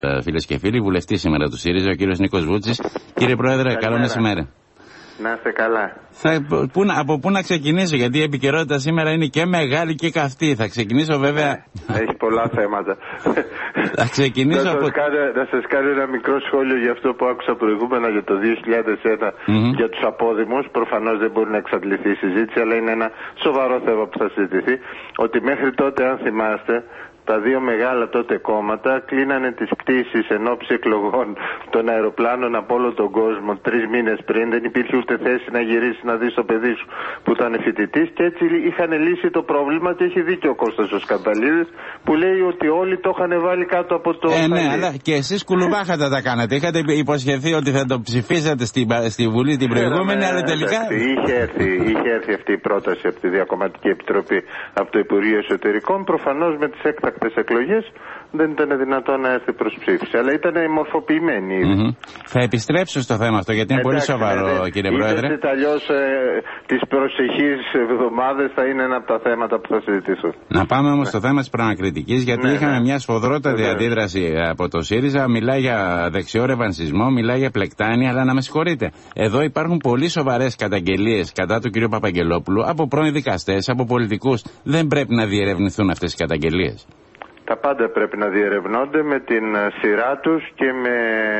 Φίλες και φίλοι, βουλευτής σήμερα του ΣΥΡΙΖΑ, ο κύριος Νίκος Βούτσης. Κύριε Πρόεδρε, καλό μεσημέρι. Να είστε καλά. Από πού να ξεκινήσω, γιατί η επικαιρότητα σήμερα είναι και μεγάλη και καυτή. Θα ξεκινήσω βέβαια. Έχει πολλά θέματα. Θα ξεκινήσω να σας κάνω ένα μικρό σχόλιο για αυτό που άκουσα προηγούμενα για το 2001 για τους απόδημους. Προφανώς δεν μπορεί να εξαντληθεί η συζήτηση, αλλά είναι ένα σοβαρό θέμα που θα συζητηθεί. Ότι μέχρι τότε, αν θυμάστε, τα δύο μεγάλα τότε κόμματα κλείνανε τις πτήσεις εν ώψη εκλογών των αεροπλάνων από όλο τον κόσμο 3 μήνες πριν. Δεν υπήρχε ούτε θέση να γυρίσει να δεις το παιδί σου που ήταν φοιτητής, και έτσι είχαν λύσει το πρόβλημα. Και έχει δίκιο ο Κώστας ο Σκαμπαλίδης που λέει ότι όλοι το είχαν βάλει κάτω από το. Ναι, αλλά και εσείς κουλουμπάχατα τα κάνατε. Είχατε υποσχεθεί ότι θα το ψηφίσατε στη Βουλή την προηγούμενη, αλλά τελικά. Είχε έρθει αυτή η πρόταση από τη Διακομματική Επιτροπή, από το Υπουργείο Εσωτερικών. Προφανώς με τις έκτακτες εκλογές δεν ήταν δυνατόν να έρθει προς ψήφιση, αλλά ήταν μορφοποιημένη ήδη. Θα επιστρέψω στο θέμα αυτό, γιατί είναι πολύ σοβαρό, κύριε Πρόεδρε. Αλλιώς τις προσεχείς εβδομάδες θα είναι ένα από τα θέματα που θα συζητήσουν. Να πάμε όμως στο θέμα της προανακριτικής, γιατί είχαμε μια σφοδρότατη αντίδραση από το ΣΥΡΙΖΑ. Μιλάει για δεξιό ρεβανσισμό, μιλάει για πλεκτάνη, αλλά να με συγχωρείτε. Εδώ υπάρχουν πολύ σοβαρές καταγγελίες κατά του κ. Παπαγγελόπουλου από πρώην δικαστές, από πολιτικούς. Δεν πρέπει να διερευνηθούν αυτές οι καταγγελίες? Τα πάντα πρέπει να διερευνώνται με την σειρά τους και με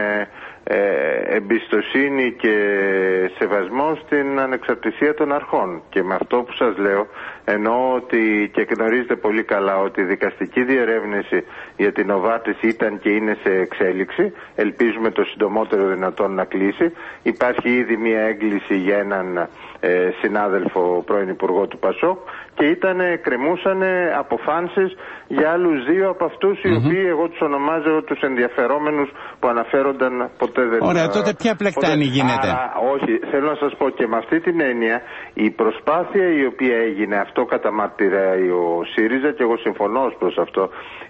εμπιστοσύνη και σεβασμό στην ανεξαρτησία των αρχών. Και με αυτό που σας λέω εννοώ ότι, και γνωρίζετε πολύ καλά, ότι η δικαστική διερεύνηση για την Νοβάρτης ήταν και είναι σε εξέλιξη. Ελπίζουμε το συντομότερο δυνατόν να κλείσει. Υπάρχει ήδη μια έγκληση για έναν συνάδελφο πρώην υπουργό του ΠΑΣΟΚ, και κρεμούσαν αποφάνσεις για άλλους δύο από αυτούς οι οποίοι εγώ τους ονομάζω τους ενδιαφερόμενους που αναφέρονταν ποτέ δεν. Ωραία, τότε ποια πλεκτάνη γίνεται? Όχι, θέλω να σας πω, και με αυτή την έννοια η προσπάθεια η οποία έγινε, αυτό καταμαρτυράει ο ΣΥΡΙΖΑ και εγώ συμφωνώ ως προς αυτό,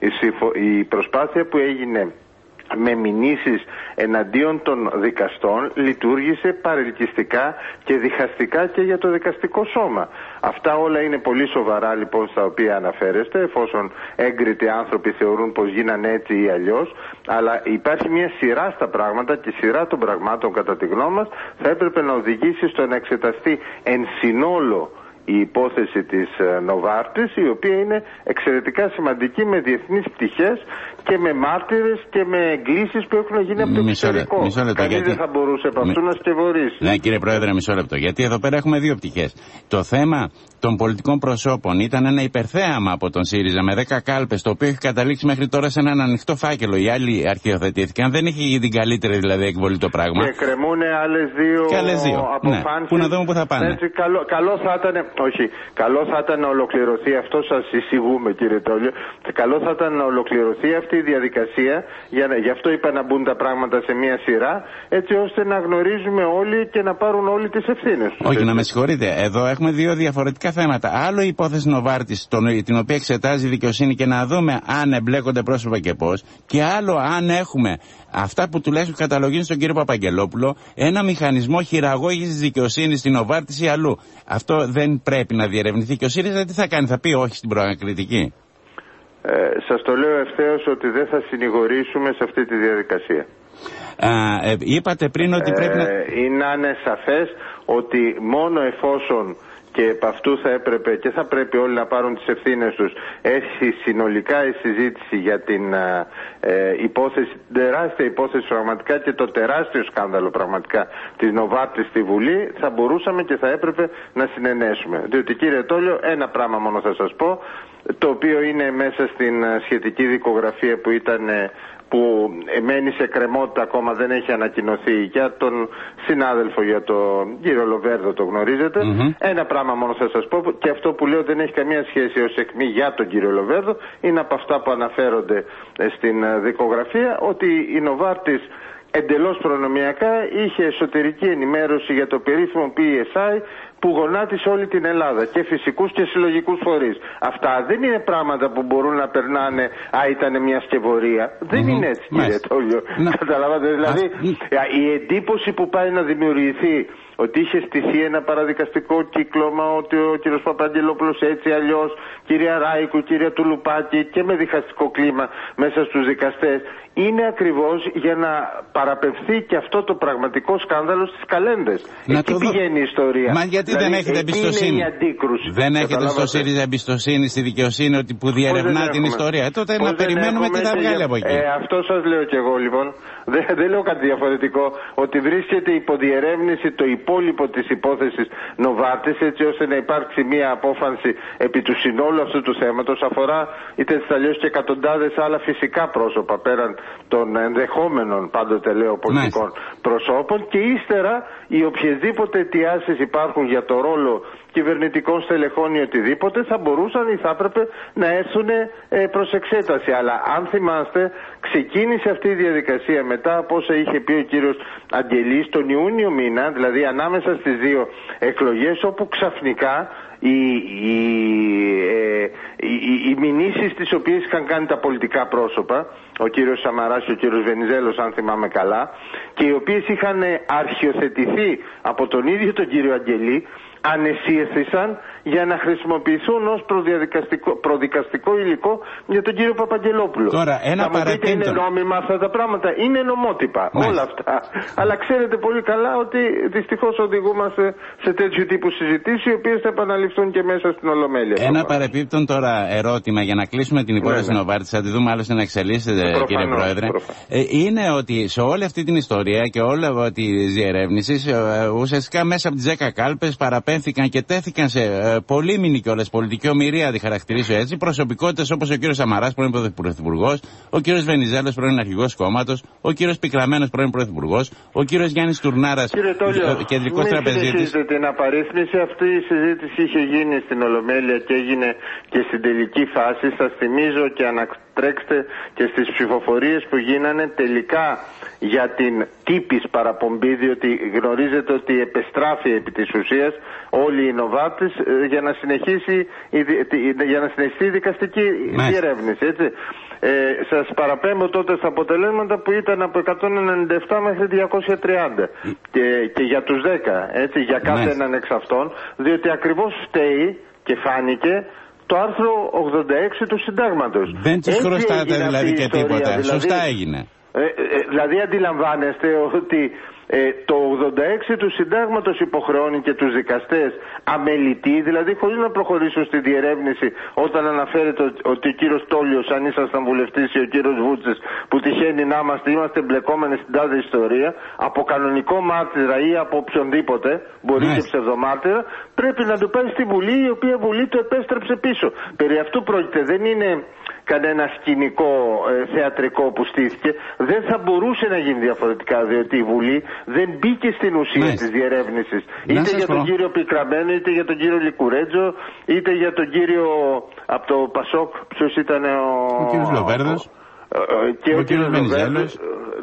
η προσπάθεια που έγινε με μηνύσεις εναντίον των δικαστών λειτουργήσε παρελκυστικά και διχαστικά και για το δικαστικό σώμα. Αυτά όλα είναι πολύ σοβαρά λοιπόν στα οποία αναφέρεστε, εφόσον έγκριτοι άνθρωποι θεωρούν πως γίνανε έτσι ή αλλιώς, αλλά υπάρχει μια σειρά στα πράγματα, και η σειρά των πραγμάτων κατά τη γνώμη μας θα έπρεπε να οδηγήσει στο να εξεταστεί εν συνόλο η υπόθεση της Νοβάρτης, η οποία είναι εξαιρετικά σημαντική, με διεθνείς πτυχές και με μάρτυρες και με εγκλήσεις που έχουν γίνει από το εξωτερικό. Κανείς δεν θα μπορούσε από αυτού να σκευωρήσει. Ναι, κύριε Πρόεδρε, μισό λεπτό. Γιατί εδώ πέρα έχουμε δύο πτυχές. Το θέμα των πολιτικών προσώπων ήταν ένα υπερθέαμα από τον ΣΥΡΙΖΑ με 10 κάλπες, το οποίο έχει καταλήξει μέχρι τώρα σε έναν ανοιχτό φάκελο. Οι άλλοι αρχιοθετήθηκαν. Δεν είχε την καλύτερη δηλαδή εκβολή το πράγμα. Και κρεμούν άλλες δύο αποφάνσεις. Ναι, που να δούμε πού θα πάνε. Έτσι, καλό θα ήταν. Όχι, καλό θα ήταν να ολοκληρωθεί, αυτό σας εισηγούμε κύριε Τόλιο, καλό θα ήταν να ολοκληρωθεί αυτή η διαδικασία, γι' αυτό είπα να μπουν τα πράγματα σε μια σειρά, έτσι ώστε να γνωρίζουμε όλοι και να πάρουν όλοι τις ευθύνες τους. Όχι, να με συγχωρείτε, εδώ έχουμε δύο διαφορετικά θέματα. Άλλο η υπόθεση Νοβάρτης, την οποία εξετάζει η δικαιοσύνη, και να δούμε αν εμπλέκονται πρόσωπα και πώς, και άλλο αν έχουμε αυτά που τουλάχιστον καταλογίζουν στον κύριο Παπαγγελόπουλο, ένα μηχανισμό χειραγώγησης της δικαιοσύνης στην Νοβάρτης ή αλλού. Αυτό δεν πρέπει να διερευνηθεί? Και ο ΣΥΡΙΖΑ τι θα κάνει, θα πει όχι στην προανακριτική? Σας το λέω ευθέως ότι δεν θα συνηγορήσουμε σε αυτή τη διαδικασία. Είπατε πριν ότι πρέπει να είναι σαφές ότι μόνο εφόσον, και επ' αυτού θα έπρεπε και θα πρέπει όλοι να πάρουν τις ευθύνες τους, έχει συνολικά η συζήτηση για την υπόθεση, τεράστια υπόθεση πραγματικά, και το τεράστιο σκάνδαλο πραγματικά της Νοβάρτης στη Βουλή, θα μπορούσαμε και θα έπρεπε να συνενέσουμε. Διότι κύριε Τόλιο, ένα πράγμα μόνο θα σας πω, το οποίο είναι μέσα στην σχετική δικογραφία που μένει σε κρεμότητα, ακόμα δεν έχει ανακοινωθεί, για τον συνάδελφο, για τον κύριο Λοβέρδο, το γνωρίζετε. Ένα πράγμα μόνο θα σας πω, και αυτό που λέω δεν έχει καμία σχέση ως αιχμή για τον κύριο Λοβέρδο, είναι από αυτά που αναφέρονται στην δικογραφία, ότι η Νοβάρτης εντελώς προνομιακά είχε εσωτερική ενημέρωση για το περίφημο PSI που γονάτισε όλη την Ελλάδα και φυσικούς και συλλογικούς φορείς. Αυτά δεν είναι πράγματα που μπορούν να περνάνε, ήταν μια σκευωρία. Δεν είναι έτσι, κύριε Τόλιο. Καταλαβαίνετε, δηλαδή η εντύπωση που πάει να δημιουργηθεί ότι είχε στηθεί ένα παραδικαστικό κύκλωμα, ότι ο κύριος Παπαγγελόπουλος έτσι αλλιώς, κυρία Ράικου, κυρία Τουλουπάκη, και με διχαστικό κλίμα μέσα στους δικαστές, είναι ακριβώς για να παραπευθεί και αυτό το πραγματικό σκάνδαλο στις καλένδες. Εκεί πηγαίνει η ιστορία. Μα γιατί δεν έχετε εμπιστοσύνη? Είναι η αντίκρουση. Δεν έχετε στο ΣΥΡΙΖΑ εμπιστοσύνη στη δικαιοσύνη ότι που διερευνά την ιστορία? Τότε να περιμένουμε τι θα βγάλει από εκεί. Αυτό σας λέω κι εγώ, λοιπόν. Δεν λέω κάτι διαφορετικό. Ότι βρίσκεται υπό διερεύνηση το υπόλοιπο της υπόθεσης Νοβάρτης, έτσι ώστε να υπάρξει μια απόφαση επί του συνόλου αυτού του θέματος. Αφορά είτε έτσι αλλιώς και εκατοντάδες άλλα φυσικά πρόσωπα πέραν των ενδεχόμενων, πάντοτε λέω, πολιτικών προσώπων, και ύστερα οι οποιασδήποτε αιτιάσεις υπάρχουν για το ρόλο κυβερνητικών στελεχών ή οτιδήποτε θα μπορούσαν ή θα έπρεπε να έρθουν προς εξέταση. Αλλά αν θυμάστε, ξεκίνησε αυτή η διαδικασία μετά από όσα είχε πει ο κύριος Αγγελής τον Ιούνιο μήνα, δηλαδή ανάμεσα στις δύο εκλογές, όπου ξαφνικά οι μηνύσεις τις οποίες είχαν κάνει τα πολιτικά πρόσωπα, ο κύριος Σαμαράς και ο κύριος Βενιζέλος, αν θυμάμαι καλά, και οι οποίες είχαν αρχιοθετηθεί από τον ίδιο τον κύριο Αγγελή, ανεσύθησαν για να χρησιμοποιηθούν ως προδικαστικό υλικό για τον κύριο Παπαγγελόπουλο. Τώρα, ένα παραπίντο. Είναι νόμιμα αυτά τα πράγματα, είναι νομότυπα όλα αυτά. Αλλά ξέρετε πολύ καλά ότι δυστυχώς οδηγούμαστε σε τέτοιου τύπου συζητήσεις, οι οποίες θα επαναληφθούν και μέσα στην Ολομέλεια. Ένα παρεπίπτον τώρα ερώτημα για να κλείσουμε την υπόθεση Νοβάρτης, θα τη δούμε άλλωστε να εξελίσσεται, κύριε Πρόεδρε. Είναι ότι σε όλη αυτή την ιστορία και όλη τη διερεύνηση, ουσιαστικά μέσα από τις 10 κάλπες παραπέμφθηκαν και τέθηκαν σε πολύμηνη κιόλας πολιτική ομηρία, τη χαρακτηρίζω έτσι, προσωπικότητες όπως ο κύριος Σαμαράς, πρώην πρωθυπουργός, ο κύριος Βενιζέλος, πρώην αρχηγός κόμματος, ο κύριος Πικραμένος, πρώην πρωθυπουργός, ο κύριος Γιάννης Τουρνάρας, κεντρικός τραπεζίτης. Μην συνεχίζετε την απαρίθμηση. Αυτή η συζήτηση είχε γίνει στην Ολομέλεια και έγινε και στην τελική φάση. Σας θυμίζω και ανατρέξτε και στις ψηφοφορίες που γίνανε τελικά για την τύπης παραπομπή, διότι γνωρίζετε ότι επεστράφει επί της ουσίας όλοι οι Νοβάρτης για να συνεχίσει η δικαστική διερεύνηση, έτσι. Σας παραπέμπω τότε στα αποτελέσματα που ήταν από 197 μέχρι 230 και για τους 10, έτσι, για κάθε έναν εξ αυτών, διότι ακριβώς φταίει και φάνηκε το άρθρο 86 του Συντάγματος. Δεν τους χρωστάτε δηλαδή και τίποτα. Δηλαδή, σωστά έγινε. Δηλαδή αντιλαμβάνεστε ότι το 86 του Συντάγματος υποχρεώνει και τους δικαστές αμελητή, δηλαδή χωρίς να προχωρήσουν στη διερεύνηση, όταν αναφέρεται ότι ο κύριος Τόλιος, αν ήσασταν βουλευτής, ή ο κύριος Βούτσες, που τυχαίνει να είμαστε εμπλεκόμενοι στην τάδε ιστορία, από κανονικό μάρτυρα ή από οποιονδήποτε, μπορεί και ψευδομάρτυρα, πρέπει να του πάει στη Βουλή, η οποία Βουλή το επέστρεψε πίσω. Περί αυτού πρόκειται, δεν είναι κανένα σκηνικό θεατρικό που στήθηκε. Δεν θα μπορούσε να γίνει διαφορετικά, διότι η Βουλή δεν μπήκε στην ουσία της διερεύνησης. Είτε για τον κύριο Πικραμένο, είτε για τον κύριο Λικουρέτζο, είτε για τον κύριο από το Πασόκ, ποιος ήταν ο κύριος Λοβέρδος. Και ο κύριος Βενιζέλος.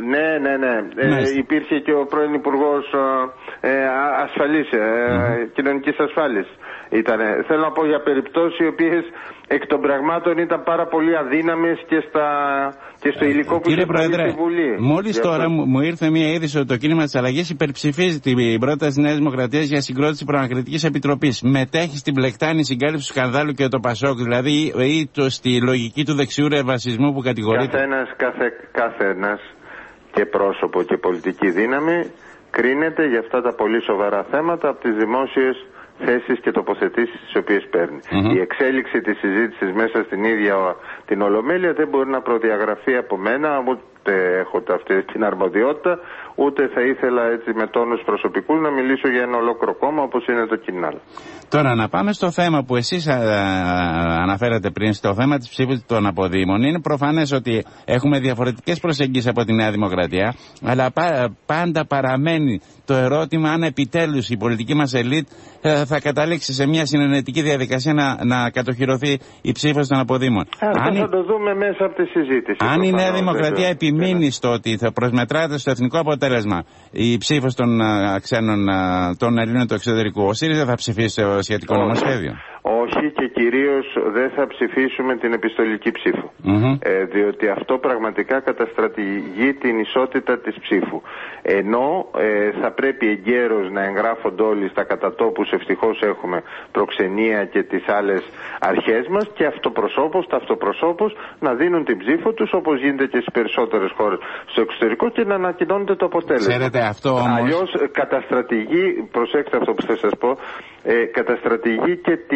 Ναι. Υπήρχε και ο πρώην Υπουργός Ασφαλής, Κοινωνικής Ασφάλειας. Θέλω να πω για περιπτώσεις οι οποίες εκ των πραγμάτων ήταν πάρα πολύ αδύναμες και στο υλικό που είχε Πρόεδρε, στη Βουλή. Μόλις τώρα μου ήρθε μια είδηση ότι το κίνημα της αλλαγής υπερψηφίζει την πρόταση της Νέας Δημοκρατίας για συγκρότηση προανακριτικής επιτροπής. Μετέχει στην πλεκτάνη συγκάλυψη του σκανδάλου και το Πασόκ, δηλαδή ή στη λογική του δεξιού ρεβασισμού που κατηγορείται. Κάθε ένας και πρόσωπο και πολιτική δύναμη κρίνεται για αυτά τα πολύ σοβαρά θέματα από τις δημόσιες θέσεις και τοποθετήσεις τις οποίες παίρνει. Η εξέλιξη της συζήτησης μέσα στην ίδια την Ολομέλεια δεν μπορεί να προδιαγραφεί από μένα, ούτε έχω αυτή την αρμοδιότητα, ούτε θα ήθελα έτσι με τόνους προσωπικούς να μιλήσω για ένα ολόκληρο κόμμα όπως είναι το Κινάλ. Τώρα να πάμε στο θέμα που εσείς αναφέρατε πριν, στο θέμα της ψήφου των αποδήμων. Είναι προφανές ότι έχουμε διαφορετικές προσεγγίσεις από τη Νέα Δημοκρατία, αλλά πάντα παραμένει το ερώτημα αν επιτέλους η πολιτική μας ελίτ θα καταλήξει σε μια συνενετική διαδικασία να κατοχυρωθεί η ψήφος των αποδήμων. Θα το δούμε μέσα από τη συζήτηση. Αν η Νέα Δημοκρατία επιμείνει μείνει στο ότι θα προσμετράται στο εθνικό αποτέλεσμα η ψήφος των ξένων, των Ελλήνων του εξωτερικού, ο ΣΥΡΙΖΑ θα ψηφίσει το σχετικό νομοσχέδιο? Όχι, και κυρίως δεν θα ψηφίσουμε την επιστολική ψήφο. Διότι αυτό πραγματικά καταστρατηγεί την ισότητα της ψήφου. Ενώ θα πρέπει εγκαίρως να εγγράφονται όλοι στα κατατόπους, ευτυχώς έχουμε προξενία και τις άλλες αρχές μας, και αυτοπροσώπους να δίνουν την ψήφο τους, όπως γίνεται και στις περισσότερες χώρες στο εξωτερικό, και να ανακοινώνεται το αποτέλεσμα. Ξέρετε, αυτό όμως... Αλλιώς καταστρατηγεί, προσέξτε αυτό που θα σας πω, καταστρατηγεί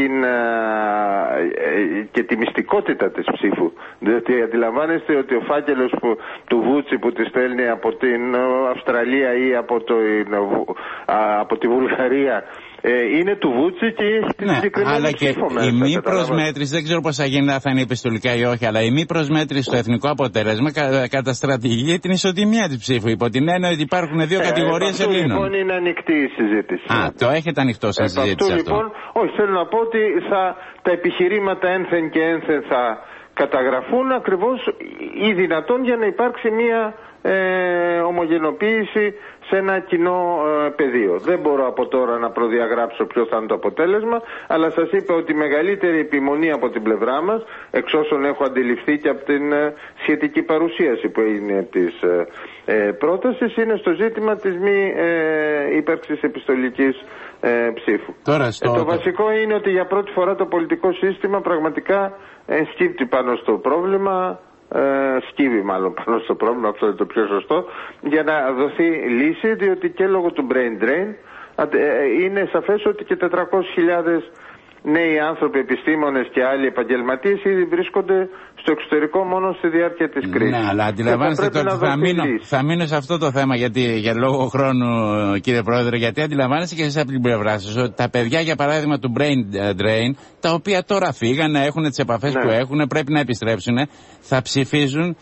και τη μυστικότητα της ψήφου. Διότι αντιλαμβάνεστε ότι ο φάκελος του Βούτσι που τη στέλνει από την Αυστραλία ή από τη Βουλγαρία είναι του Βούτσι και έχει την συγκεκριμένη ψήφο μέσα. Η μη προσμέτρηση, δεν ξέρω πώς θα γίνει, θα είναι επιστολικά ή όχι, αλλά η μη προσμέτρηση στο εθνικό αποτέλεσμα καταστρατηγεί την ισοτιμία της ψήφου. Υπό την έννοια ότι υπάρχουν δύο κατηγορίες Ελλήνων. Λοιπόν, είναι ανοιχτή η συζήτηση. Το έχετε ανοιχτό σαν συζήτηση αυτό? Λοιπόν, όχι, θέλω να πω ότι τα επιχειρήματα ένθεν και ένθεν θα καταγραφούν ακριβώς ή δυνατόν για να υπάρξει μια ομογενοποίηση σε ένα κοινό πεδίο. Δεν μπορώ από τώρα να προδιαγράψω ποιο θα είναι το αποτέλεσμα, αλλά σας είπα ότι η μεγαλύτερη επιμονή από την πλευρά μας, εξ όσων έχω αντιληφθεί και από την σχετική παρουσίαση που έγινε της πρότασης, είναι στο ζήτημα της μη ύπαρξης επιστολικής ψήφου. Το βασικό είναι ότι για πρώτη φορά το πολιτικό σύστημα πραγματικά σκύπτει πάνω στο πρόβλημα, σκύβει μάλλον πάνω στο πρόβλημα, αυτό είναι το πιο σωστό, για να δοθεί λύση, διότι και λόγω του brain drain είναι σαφές ότι και 400.000 νέοι άνθρωποι, επιστήμονες και άλλοι επαγγελματίες ήδη βρίσκονται στο εξωτερικό μόνο στη διάρκεια της κρίσης. Ναι, αλλά αντιλαμβάνεστε ότι θα μείνω σε αυτό το θέμα, γιατί για λόγω χρόνου, κύριε Πρόεδρε, γιατί αντιλαμβάνεστε και εσείς από την πλευρά σας ότι τα παιδιά, για παράδειγμα, του brain drain, τα οποία τώρα φύγανε, έχουν τις επαφές που έχουν, πρέπει να επιστρέψουν, θα ψηφίζουν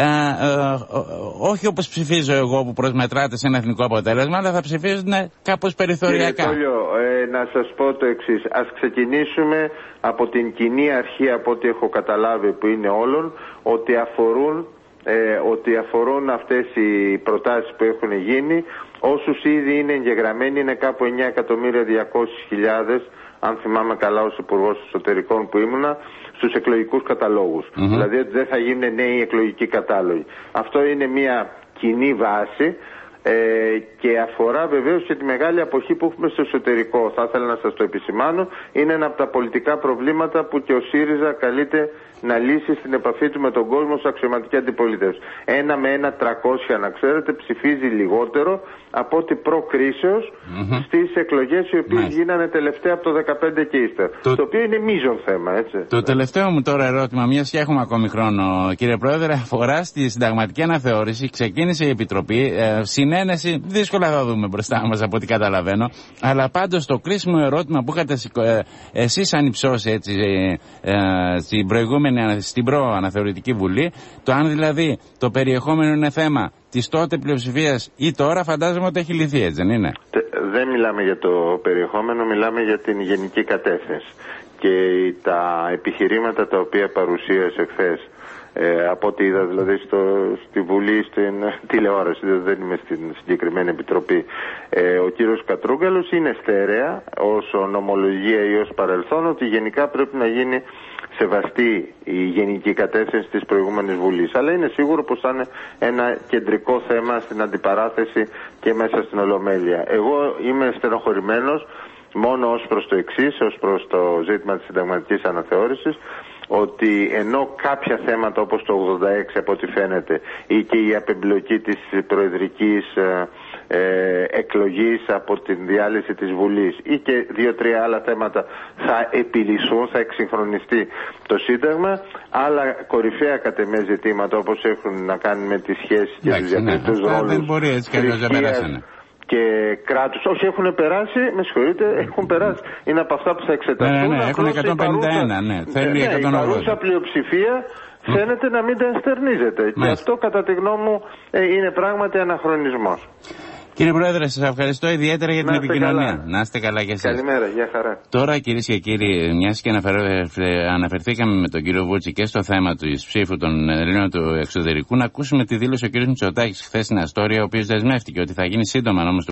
όχι όπως ψηφίζω εγώ που προσμετράτε σε ένα εθνικό αποτέλεσμα, αλλά θα ψηφίζουν κάπως περιθωριακά. Να σας πω το εξής. Ας ξεκινήσουμε από την κοινή αρχή, από ό,τι έχω καταλάβει, που είναι όλων, ότι αφορούν αυτές οι προτάσεις που έχουν γίνει. Όσους ήδη είναι εγγεγραμμένοι είναι κάπου 9.200.000, αν θυμάμαι καλά, ως Υπουργός Εσωτερικών που ήμουνα, στους εκλογικούς καταλόγους. Δηλαδή ότι δεν θα γίνουν νέοι εκλογικοί κατάλογοι. Αυτό είναι μια κοινή βάση και αφορά βεβαίως και τη μεγάλη αποχή που έχουμε στο εσωτερικό. Θα ήθελα να σας το επισημάνω. Είναι ένα από τα πολιτικά προβλήματα που και ο ΣΥΡΙΖΑ καλείται να λύσει στην επαφή του με τον κόσμο ως αξιωματική αντιπολίτευση. 1 με 1.300, να ξέρετε, ψηφίζει λιγότερο από ό,τι προκρίσεως στις εκλογές οι οποίες γίνανε τελευταία από το 2015 και ύστερα. Το οποίο είναι μείζον θέμα, έτσι. Το τελευταίο μου τώρα ερώτημα, μιας και έχουμε ακόμη χρόνο, κύριε Πρόεδρε, αφορά στη συνταγματική αναθεώρηση. Ξεκίνησε η Επιτροπή, συνένεση δύσκολα θα δούμε μπροστά μας από ό,τι καταλαβαίνω, αλλά πάντως το κρίσιμο ερώτημα που είχατε εσείς ανυψώσει έτσι στην προαναθεωρητική Βουλή, το αν δηλαδή το περιεχόμενο είναι θέμα της τότε πλειοψηφίας ή τώρα, φαντάζομαι ότι έχει λυθεί, έτσι δεν είναι? Δεν μιλάμε για το περιεχόμενο, μιλάμε για την γενική κατεύθυνση και τα επιχειρήματα τα οποία παρουσίασε χθες. Από ό,τι είδα δηλαδή στη Βουλή, στην τηλεόραση, δεν είμαι στην συγκεκριμένη επιτροπή, ο κύριος Κατρούγκαλος είναι στέρεα ως νομολογία ή ως παρελθόν ότι γενικά πρέπει να γίνει σεβαστή η γενική κατεύθυνση της προηγούμενης Βουλής. Αλλά είναι σίγουρο πως θα είναι ένα κεντρικό θέμα στην αντιπαράθεση και μέσα στην Ολομέλεια. Εγώ είμαι στενοχωρημένος μόνο ως προς το εξής, ως προς το ζήτημα της συνταγματικής αναθεώρησης, ότι ενώ κάποια θέματα όπως το 86 από ό,τι φαίνεται ή και η απεμπλοκή της προεδρικής εκλογής από την διάλυση της Βουλής ή και 2-3 άλλα θέματα θα επιλυσούν, θα εξυγχρονιστεί το Σύνταγμα, άλλα κορυφαία κατ' εμέ ζητήματα όπως έχουν να κάνουν με τις σχέσεις και τους διακριτούς ρόλους και κράτους. Όχι, έχουν περάσει, με συγχωρείτε, έχουν περάσει. Είναι από αυτά που θα εξεταστούν. Ναι, έχουν 151, θέλει 180. Η παρούσα πλειοψηφία φαίνεται να μην τα ενστερνίζεται. Και αυτό κατά τη γνώμη μου είναι πράγματι αναχρονισμός. Κύριε Πρόεδρε, σας ευχαριστώ ιδιαίτερα για την επικοινωνία. Καλά. Να είστε καλά και εσείς. Καλημέρα, γεια χαρά. Τώρα, κυρίες και κύριοι, μιας και αναφερθήκαμε με τον κύριο Βούτση και στο θέμα της ψήφου των Ελλήνων του εξωτερικού, να ακούσουμε τη δήλωση ο κύριος Μητσοτάκης χθες στην Αστόρια, ο οποίος δεσμεύτηκε ότι θα γίνει σύντομα νόμος